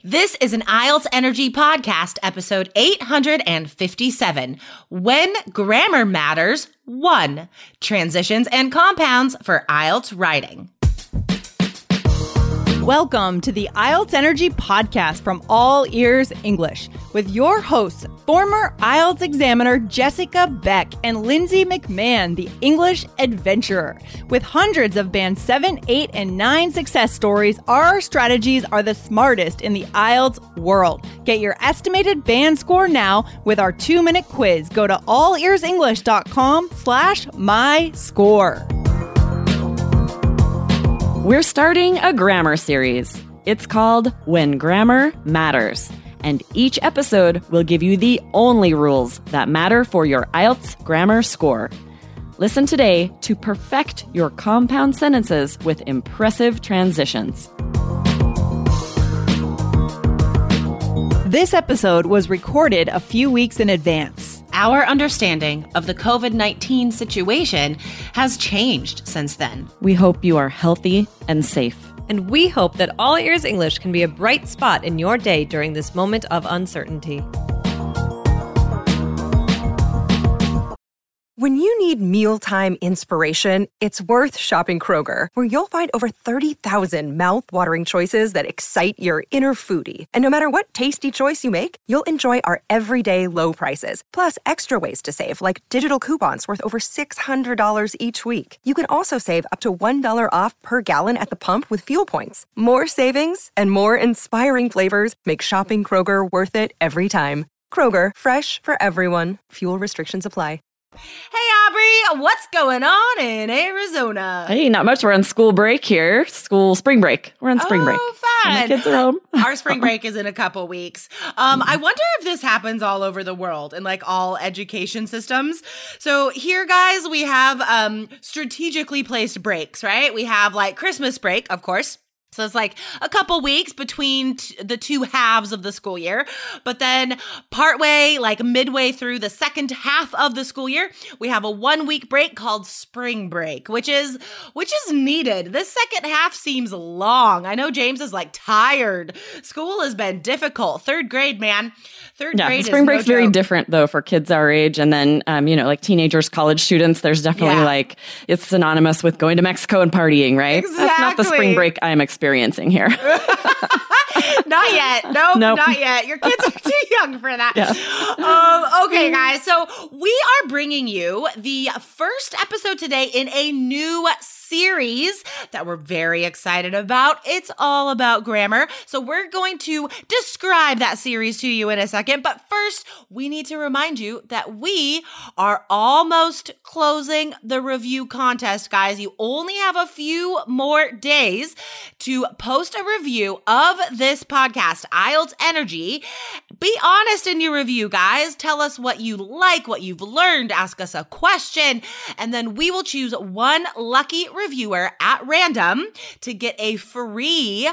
This is an IELTS Energy Podcast, episode 857, When Grammar Matters 1, Transitions and Compounds for IELTS Writing. Welcome to the IELTS Energy Podcast from All Ears English with your hosts, former IELTS examiner Jessica Beck and Lindsay McMahon, the English adventurer. With hundreds of Band 7, 8, and 9 success stories, our strategies are the smartest in the IELTS world. Get your estimated band score now with our 2-minute quiz. Go to allearsenglish.com/myscore. We're starting a grammar series. It's called When Grammar Matters. And each episode will give you the only rules that matter for your IELTS grammar score. Listen today to perfect your compound sentences with impressive transitions. This episode was recorded a few weeks in advance. Our understanding of the COVID-19 situation has changed since then. We hope you are healthy and safe. And we hope that All Ears English can be a bright spot in your day during this moment of uncertainty. When you need mealtime inspiration, it's worth shopping Kroger, where you'll find over 30,000 mouth-watering choices that excite your inner foodie. And no matter what tasty choice you make, you'll enjoy our everyday low prices, plus extra ways to save, like digital coupons worth over $600 each week. You can also save up to $1 off per gallon at the pump with fuel points. More savings and more inspiring flavors make shopping Kroger worth it every time. Kroger, fresh for everyone. Fuel restrictions apply. Hey, Aubrey, what's going on in Arizona? Hey, not much. We're on school break here. Spring break. We're on spring break. Oh, fun. My kids are home. Our spring break is in a couple weeks. I wonder if this happens all over the world in like all education systems. So here, guys, we have strategically placed breaks, right? We have like Christmas break, of course. So it's like a couple weeks between the two halves of the school year. But then partway, like midway through the second half of the school year, we have a 1-week break called spring break, which is needed. This second half seems long. I know James is like tired. School has been difficult. Third grade, man. Third grade spring break's is no very joke. different though for kids our age. And then, like teenagers, college students, there's definitely like, it's synonymous with going to Mexico and partying, right? Exactly. That's not the spring break I'm experiencing here. Not yet. Nope, Nope. not yet. Your kids are too young for that. Yeah. Okay, guys. So we are bringing you the first episode today in a new series that we're very excited about. It's all about grammar. So we're going to describe that series to you in a second. But first, we need to remind you that we are almost closing the review contest, guys. You only have a few more days to post a review of this podcast, IELTS Energy. Be honest in your review, guys. Tell us what you like, what you've learned. Ask us a question, and then we will choose one lucky reviewer at random to get a free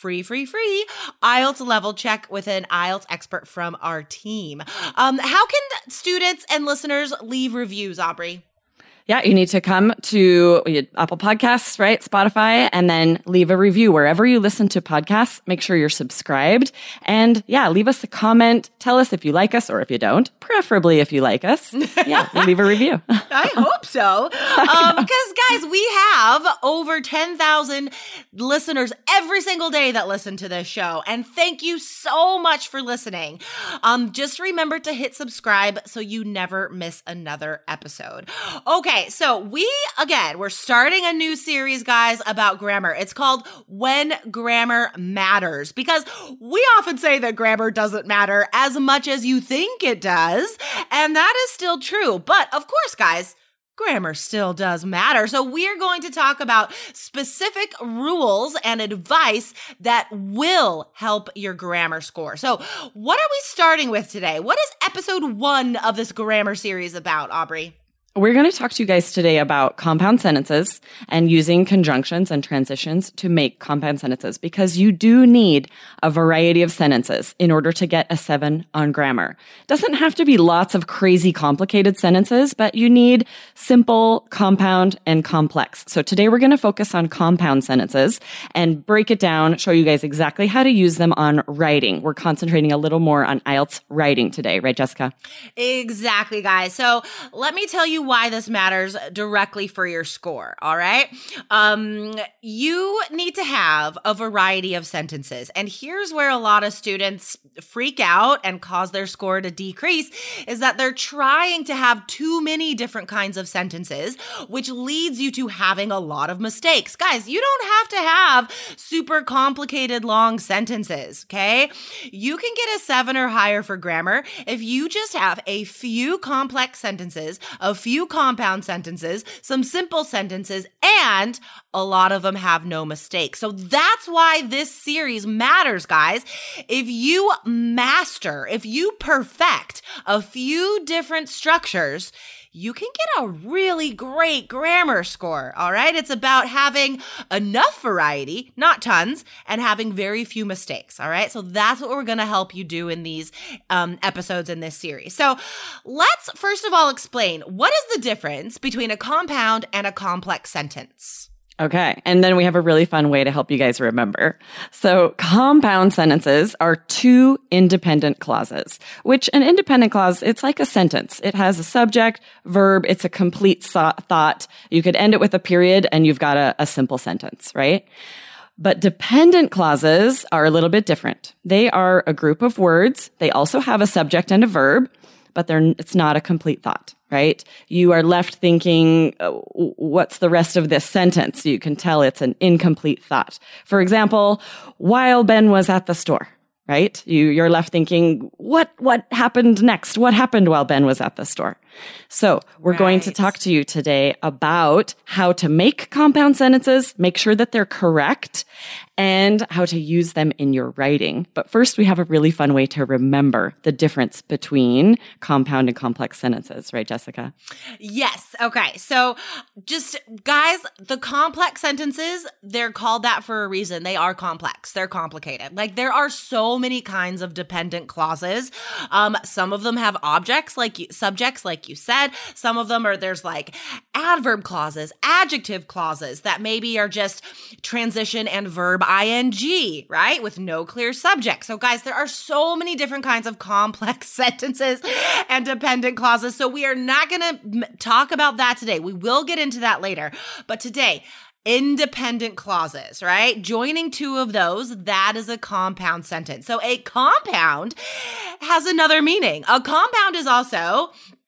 IELTS level check with an IELTS expert from our team. How can students and listeners leave reviews, Aubrey? Yeah, you need to come to Apple Podcasts, right? Spotify, and then leave a review wherever you listen to podcasts. Make sure you're subscribed. And yeah, leave us a comment. Tell us if you like us or if you don't, preferably if you like us. Yeah, leave a review. I hope so. Because, guys, we have over 10,000 listeners every single day that listen to this show. And thank you so much for listening. Just remember to hit subscribe so you never miss another episode. Okay, so we're starting a new series, guys, about grammar. It's called When Grammar Matters, because we often say that grammar doesn't matter as much as you think it does, and that is still true. But of course, guys, grammar still does matter. So we're going to talk about specific rules and advice that will help your grammar score. So what are we starting with today? What is episode 1 of this grammar series about, Aubrey? We're going to talk to you guys today about compound sentences and using conjunctions and transitions to make compound sentences, because you do need a variety of sentences in order to get a 7 on grammar. It doesn't have to be lots of crazy complicated sentences, but you need simple, compound, and complex. So today we're going to focus on compound sentences and break it down, show you guys exactly how to use them on writing. We're concentrating a little more on IELTS writing today, right, Jessica? Exactly, guys. So let me tell you why this matters directly for your score, all right? You need to have a variety of sentences. And here's where a lot of students freak out and cause their score to decrease, is that they're trying to have too many different kinds of sentences, which leads you to having a lot of mistakes. Guys, you don't have to have super complicated long sentences, okay? You can get a 7 or higher for grammar if you just have a few complex sentences, a few compound sentences, some simple sentences, and a lot of them have no mistakes. So that's why this series matters, guys. If you master, if you perfect a few different structures, you can get a really great grammar score, all right? It's about having enough variety, not tons, and having very few mistakes, all right? So that's what we're going to help you do in these episodes in this series. So let's first of all explain, what is the difference between a compound and a complex sentence? Okay. And then we have a really fun way to help you guys remember. So compound sentences are 2 independent clauses, which an independent clause, it's like a sentence. It has a subject, verb, it's a complete thought. You could end it with a period and you've got a simple sentence, right? But dependent clauses are a little bit different. They are a group of words. They also have a subject and a verb, but it's not a complete thought, right? You are left thinking, what's the rest of this sentence? You can tell it's an incomplete thought. For example, while Ben was at the store, right? You're left thinking, what happened next? What happened while Ben was at the store? So we're going to talk to you today about how to make compound sentences, make sure that they're correct, and how to use them in your writing. But first, we have a really fun way to remember the difference between compound and complex sentences, right, Jessica? Yes. Okay. So just, guys, the complex sentences, they're called that for a reason. They are complex. They're complicated. Like, there are so many kinds of dependent clauses. Some of them have subjects, like you said. Some of them there's like adverb clauses, adjective clauses that maybe are just transition and verb ing, right? With no clear subject. So guys, there are so many different kinds of complex sentences and dependent clauses. So we are not going to talk about that today. We will get into that later. But today, independent clauses, right? Joining 2 of those, that is a compound sentence. So a compound has another meaning. A compound is also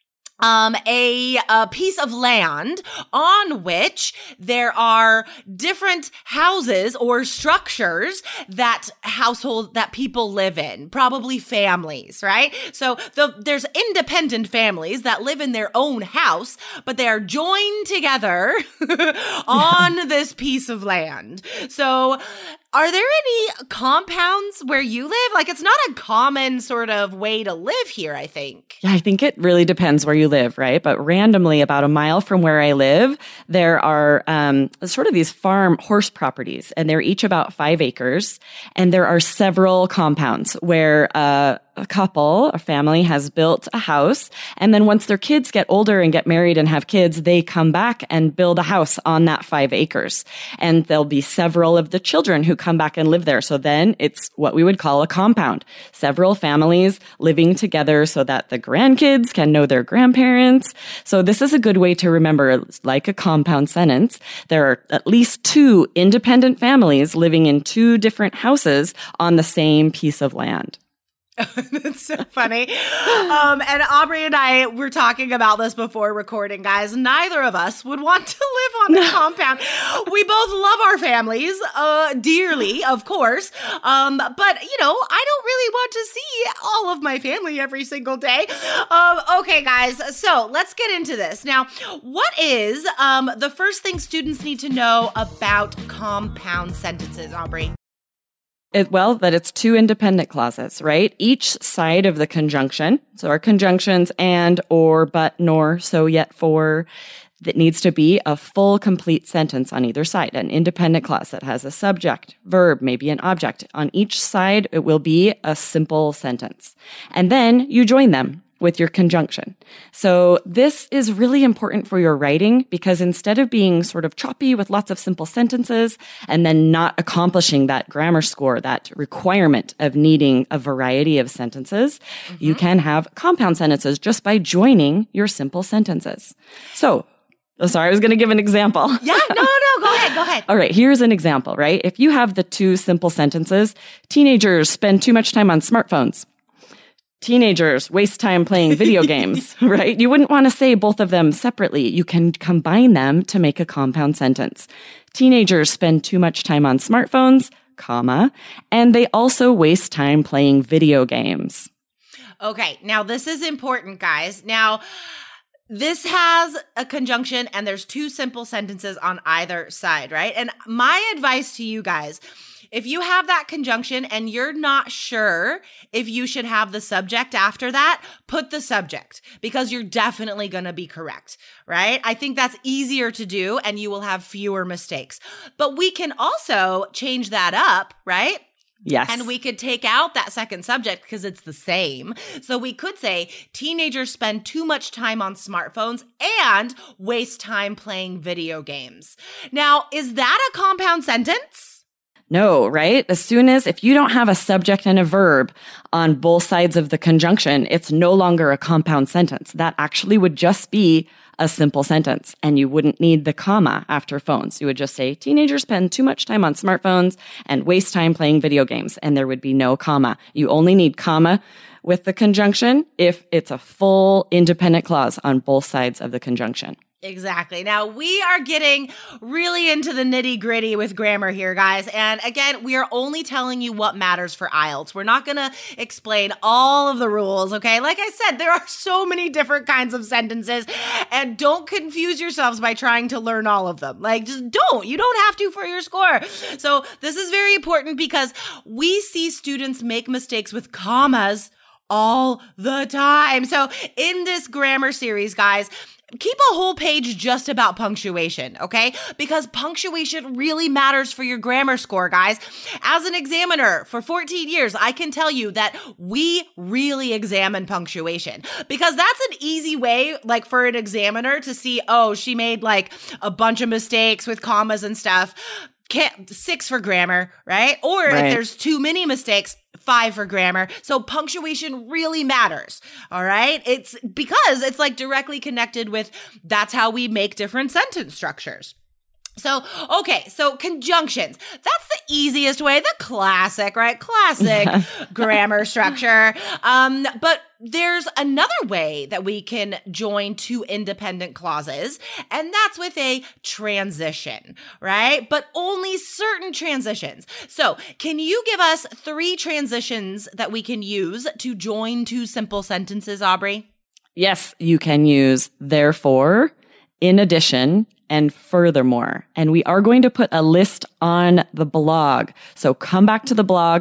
a piece of land on which there are different houses or structures that people live in, probably families, right? So there's independent families that live in their own house, but they are joined together on this piece of land. So are there any compounds where you live? Like, it's not a common sort of way to live here, I think. Yeah, I think it really depends where you live, right? But randomly, about a mile from where I live, there are sort of these farm horse properties, and they're each about 5 acres. And there are several compounds where a family has built a house. And then once their kids get older and get married and have kids, they come back and build a house on that 5 acres. And there'll be several of the children who come back and live there. So then it's what we would call a compound. Several families living together so that the grandkids can know their grandparents. So this is a good way to remember, like a compound sentence. There are at least 2 independent families living in 2 different houses on the same piece of land. That's so funny. And Aubrey and I were talking about this before recording, guys. Neither of us would want to live on a compound. We both love our families dearly, of course. But, I don't really want to see all of my family every single day. Okay, guys. So let's get into this. Now, what is the first thing students need to know about compound sentences, Aubrey? That it's two independent clauses, right? Each side of the conjunction. So our conjunctions and, or, but, nor, so, yet, for, that needs to be a full, complete sentence on either side, an independent clause that has a subject, verb, maybe an object. On each side, it will be a simple sentence. And then you join them with your conjunction. So this is really important for your writing because instead of being sort of choppy with lots of simple sentences and then not accomplishing that grammar score, that requirement of needing a variety of sentences, you can have compound sentences just by joining your simple sentences. So, sorry, I was going to give an example. Yeah, no, go ahead. All right, here's an example, right? If you have the two simple sentences, teenagers spend too much time on smartphones. Teenagers waste time playing video games, right? You wouldn't want to say both of them separately. You can combine them to make a compound sentence. Teenagers spend too much time on smartphones, comma, and they also waste time playing video games. Okay, now this is important, guys. Now, this has a conjunction and there's two simple sentences on either side, right? And my advice to you guys, if you have that conjunction and you're not sure if you should have the subject after that, put the subject because you're definitely going to be correct, right? I think that's easier to do and you will have fewer mistakes. But we can also change that up, right? Yes. And we could take out that second subject because it's the same. So we could say teenagers spend too much time on smartphones and waste time playing video games. Now, is that a compound sentence? No, right? If you don't have a subject and a verb on both sides of the conjunction, it's no longer a compound sentence. That actually would just be a simple sentence, and you wouldn't need the comma after phones. You would just say, teenagers spend too much time on smartphones and waste time playing video games, and there would be no comma. You only need comma with the conjunction if it's a full independent clause on both sides of the conjunction. Exactly. Now, we are getting really into the nitty-gritty with grammar here, guys. And again, we are only telling you what matters for IELTS. We're not going to explain all of the rules, okay? Like I said, there are so many different kinds of sentences, and don't confuse yourselves by trying to learn all of them. Like, just don't. You don't have to for your score. So this is very important because we see students make mistakes with commas all the time. So in this grammar series, guys, keep a whole page just about punctuation, okay? Because punctuation really matters for your grammar score, guys. As an examiner for 14 years, I can tell you that we really examine punctuation because that's an easy way, like for an examiner to see, oh, she made like a bunch of mistakes with commas and stuff. 6 for grammar, right? Or if there's too many mistakes, 5 for grammar. So punctuation really matters, all right? It's because it's like directly connected with that's how we make different sentence structures. So, okay, so conjunctions. That's the easiest way, the classic, right? Classic grammar structure. But there's another way that we can join two independent clauses, and that's with a transition, right? But only certain transitions. So, can you give us 3 transitions that we can use to join two simple sentences, Aubrey? Yes, you can use therefore, in addition, and furthermore. And we are going to put a list on the blog. So come back to the blog,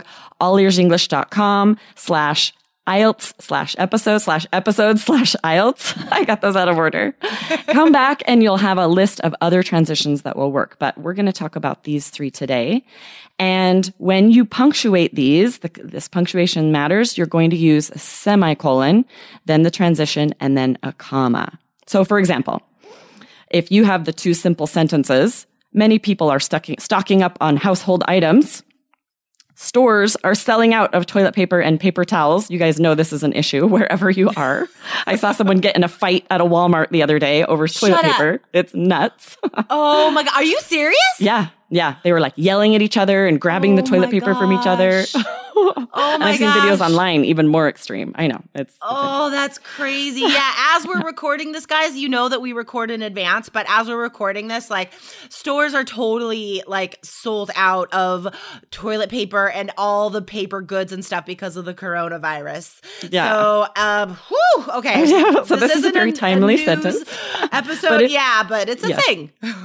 allearsenglish.com/IELTS/episode/IELTS. I got those out of order. Come back and you'll have a list of other transitions that will work. But we're going to talk about these 3 today. And when you punctuate these, this punctuation matters, you're going to use a semicolon, then the transition, and then a comma. So for example, if you have the 2 simple sentences, many people are stocking up on household items. Stores are selling out of toilet paper and paper towels. You guys know this is an issue wherever you are. I saw someone get in a fight at a Walmart the other day over toilet paper. It's nuts. Oh my God. Are you serious? Yeah. They were like yelling at each other and grabbing the toilet paper from each other. Oh my I've seen videos online, even more extreme. I know. That's crazy. Yeah. As we're recording this, guys, you know that we record in advance, but as we're recording this, like stores are totally like sold out of toilet paper and all the paper goods and stuff because of the coronavirus. Yeah. So, okay. So this is a very timely sentence episode. But it's a thing. Right.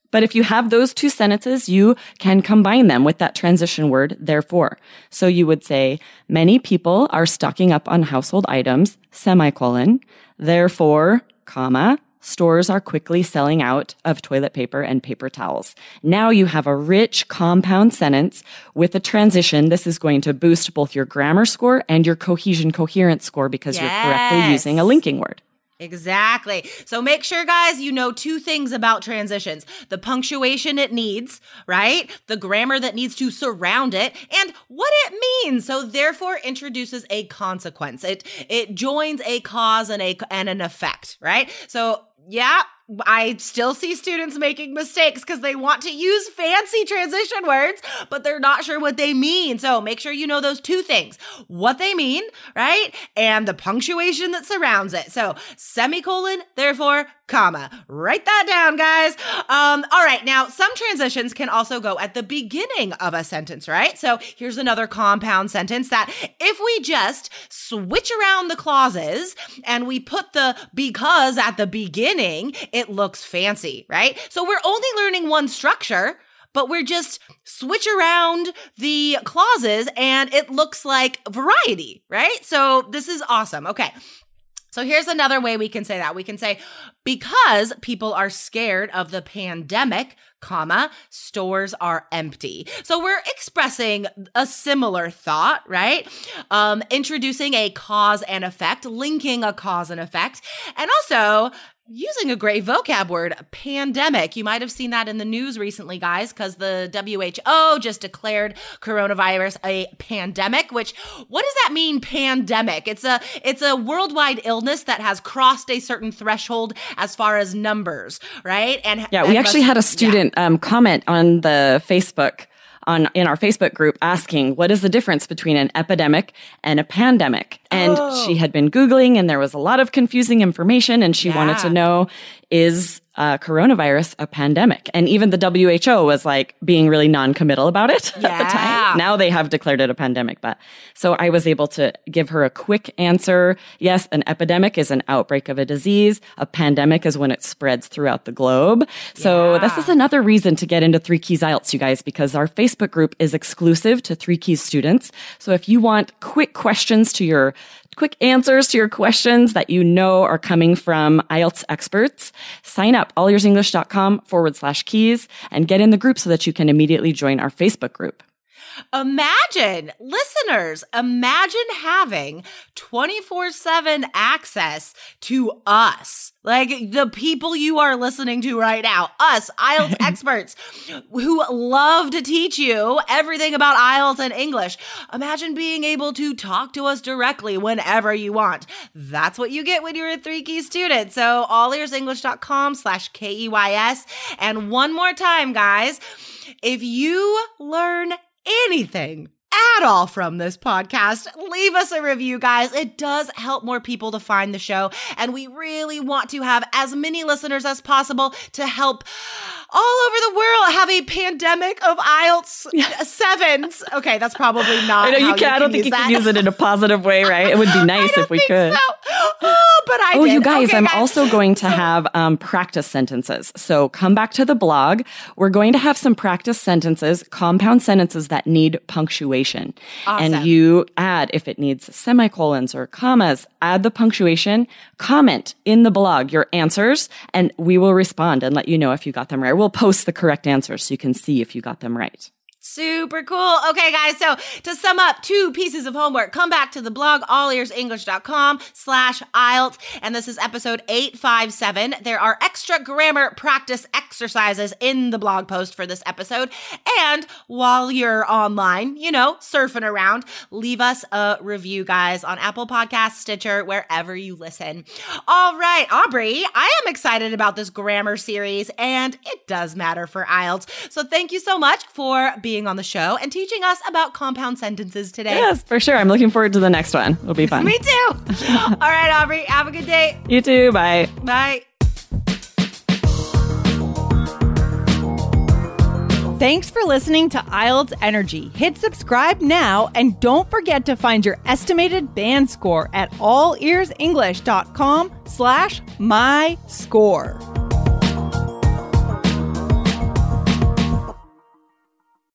But if you have those two sentences, you can combine them with that transition word, therefore. So you would say, many people are stocking up on household items, semicolon, therefore, comma, stores are quickly selling out of toilet paper and paper towels. Now you have a rich compound sentence with a transition. This is going to boost both your grammar score and your cohesion coherence score because you're correctly using a linking word. Exactly. So make sure, guys, you know two things about transitions. The punctuation it needs, right? The grammar that needs to surround it, and what it means. So therefore introduces a consequence. It joins a cause and an effect, right? So yeah, I still see students making mistakes because they want to use fancy transition words, but they're not sure what they mean. So make sure you know those two things, what they mean, right? And the punctuation that surrounds it. So semicolon, therefore, comma. Write that down, guys. All right. Now, some transitions can also go at the beginning of a sentence, right? So here's another compound sentence that if we just switch around the clauses and we put the because at the beginning, it looks fancy, right? So we're only learning one structure, but we're just switch around the clauses and it looks like variety, right? So this is awesome. Okay. So here's another way we can say that. We can say, because people are scared of the pandemic, comma, stores are empty. So we're expressing a similar thought, right? Introducing a cause and effect, linking a cause and effect, and also using a great vocab word, pandemic. You might have seen that in the news recently, guys, because the WHO just declared coronavirus a pandemic, which, what does that mean, pandemic? It's a worldwide illness that has crossed a certain threshold as far as numbers, right? And yeah, we actually had a student comment on the Facebook in our Facebook group asking, what is the difference between an epidemic and a pandemic? And she had been Googling and there was a lot of confusing information and she wanted to know, is coronavirus a pandemic? And even the WHO was like being really non-committal about it at the time. Now they have declared it a pandemic. But so I was able to give her a quick answer. Yes, an epidemic is an outbreak of a disease. A pandemic is when it spreads throughout the globe. So this is another reason to get into 3 Keys IELTS, you guys, because our Facebook group is exclusive to 3 Keys students. So if you want quick answers to your questions that you know are coming from IELTS experts, sign up allearsenglish.com/keys and get in the group so that you can immediately join our Facebook group. Imagine, listeners, imagine having 24/7 access to us, like the people you are listening to right now, us, IELTS experts who love to teach you everything about IELTS and English. Imagine being able to talk to us directly whenever you want. That's what you get when you're a 3 Keys student. So allearsenglish.com/KEYS. And one more time, guys, if you learn anything at all from this podcast, leave us a review, guys. It does help more people to find the show, and we really want to have as many listeners as possible to help all over the world have a pandemic of IELTS 7s. Okay, that's probably not. I know I don't think you can use it in a positive way, right? It would be nice if we could. So. But I did. You guys, I'm also going to have practice sentences. So come back to the blog. We're going to have some practice sentences, compound sentences that need punctuation. Awesome. And you add, if it needs semicolons or commas, add the punctuation, comment in the blog your answers, and we will respond and let you know if you got them right. We'll post the correct answers so you can see if you got them right. Super cool. Okay, guys. So to sum up, 2 pieces of homework. Come back to the blog, allearsenglish.com/IELTS. And this is episode 857. There are extra grammar practice exercises in the blog post for this episode. And while you're online, surfing around, leave us a review, guys, on Apple Podcasts, Stitcher, wherever you listen. All right, Aubrey, I am excited about this grammar series, and it does matter for IELTS. So thank you so much for being on the show and teaching us about compound sentences today. Yes, for sure. I'm looking forward to the next one. It'll be fun. Me too. All right, Aubrey, have a good day. You too. Bye. Bye. Thanks for listening to IELTS Energy. Hit subscribe now and don't forget to find your estimated band score at allearsenglish.com/myscore.